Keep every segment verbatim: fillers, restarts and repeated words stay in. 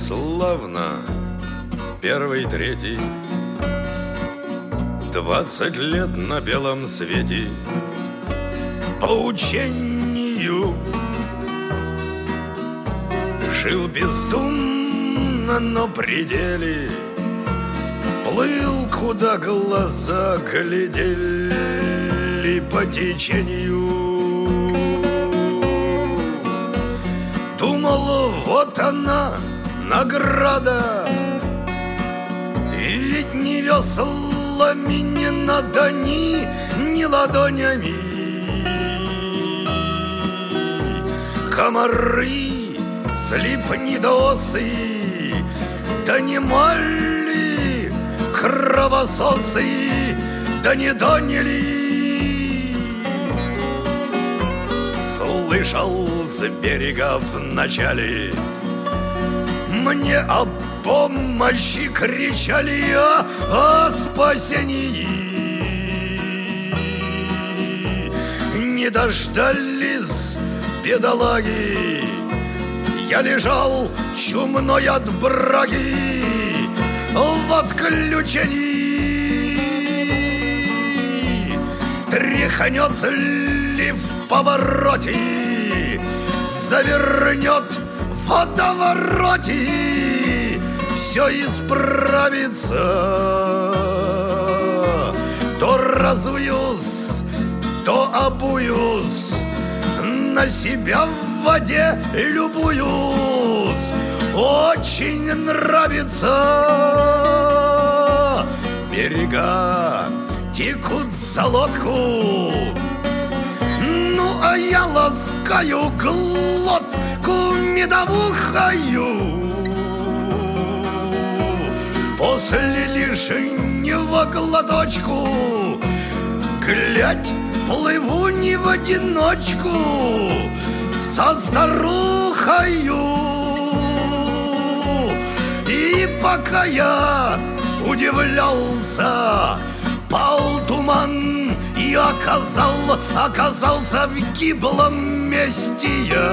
славно, первый, третий, двадцать лет на белом свете. По учению жил бездумно, но пределе, плыл, куда глаза глядели по течению. Думал, вот она, награда, и ведь не веслами не надо, ни, ни ладонями. Комары, слепнедосы, да не мали кровососы, да не доняли. Слышал с берега вначале, мне о помощи кричали, о, о спасении. Не дождались бедолаги, я лежал чумной от браги в отключении. Тряхнет ли в повороте, завернет в водовороте, все исправится. То разуюсь, то обуюсь, на себя в воде любуюсь, очень нравится. Берега текут за лодку, ну а я ласкаю глотку медовухою. После лишнего глоточку, глядь, плыву не в одиночку со старухою. И пока я удивлялся, пал туман и оказал, оказался в гиблом месте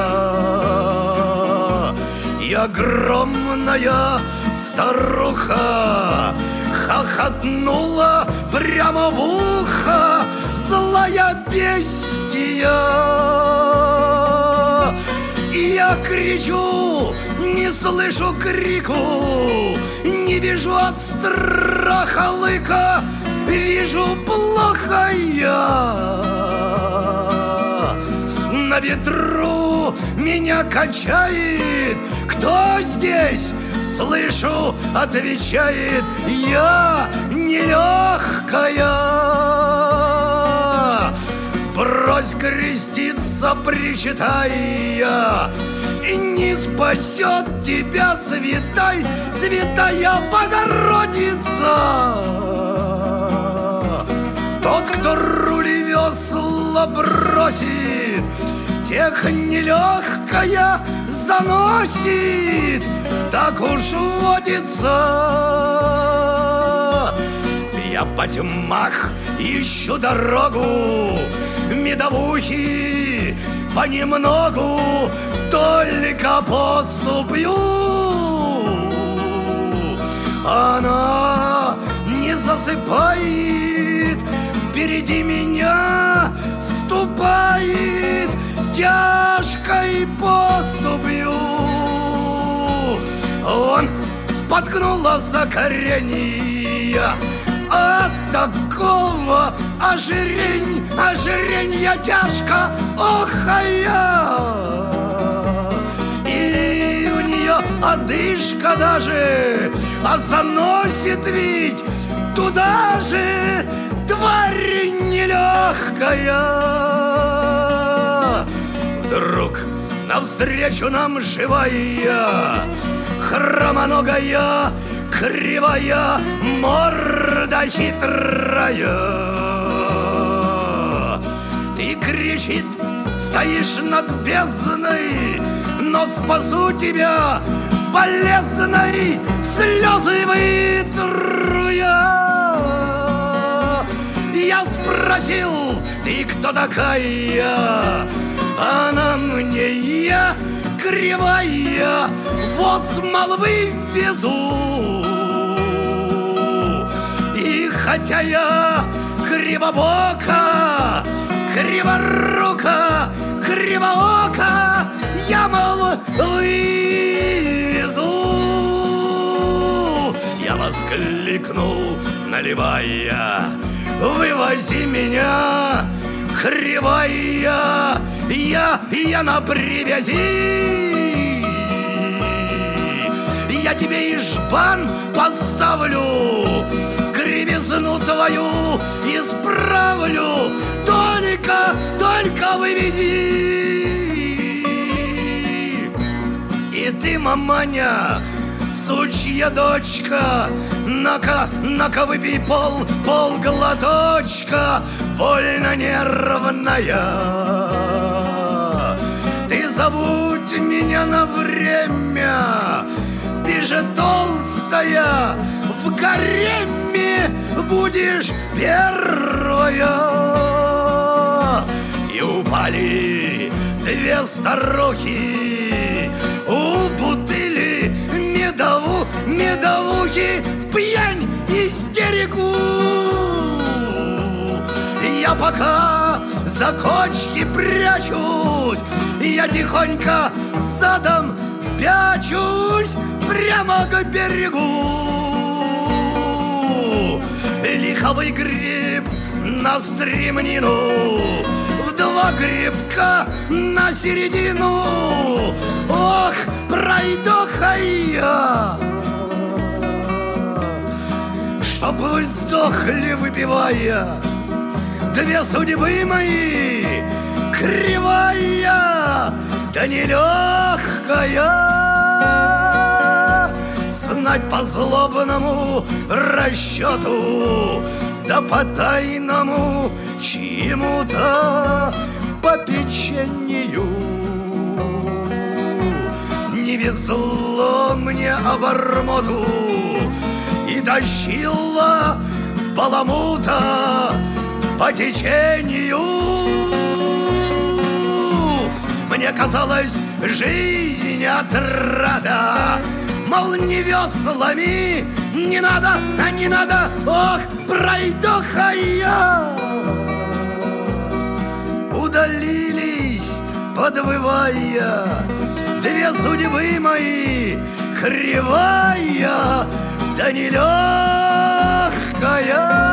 я. И огромная старуха хохотнула прямо в ухо, злая бестия. И я кричу, не слышу крику, не вижу от страха лыка, вижу плохо я. На ветру меня качает, кто здесь? Слышу, отвечает, я нелегкая. Брось креститься, причитая, и не спасет тебя святай, святая Богородица. Тот, кто руль и весла бросит, тех нелегкая заносит, так уж водится. Я в потьмах ищу дорогу, медовухи понемногу только поступлю. Она не засыпает, впереди меня ступает тяжкой поступью. Он споткнула за коренья от такого ожирень, ожиренья тяжко охая. И у нее одышка даже, а заносит ведь туда же тварь нелегкая. Вдруг навстречу нам живая, хромоногая, кривая, морда хитрая. Ты, кричит, стоишь над бездной, но спасу тебя болезной, слезы вытру я. Я спросил, ты кто такая? Она мне, я кривая, воз молвы везу. И хотя я кривобока, криворука, кривоока, я, мол, вывезу. Я воскликнул, наливая: вывози меня, кривая, я, я на привязи. Я тебе и жбан поставлю, кривизну твою исправлю, только, только вывези. И ты, маманя, сучья дочка, на-ка, на-ка выпей пол, пол глоточка, больно нервная. Ты забудь меня на время, ты же толстая, в гареме будешь первая. И упали две старухи у бутыли медову, медовухи в пьянь истерику. Я пока за кочки прячусь, я тихонько задом пячусь прямо к берегу. Лиховый гриб на стремнину, в два грибка на середину. Ох, пройдоха я, чтоб вы сдохли, выпивая две судьбы мои, кривая да нелегкая. Знать по злобному расчету, да по тайному чему-то попечению. Не везло мне обормоту, и тащила баламута по течению. Мне казалось, жизнь отрада, мол, не веслами не надо, а не надо, ох, пройдоха я. Удалились, подвывая, две судьбы мои, кривая да нелегкая.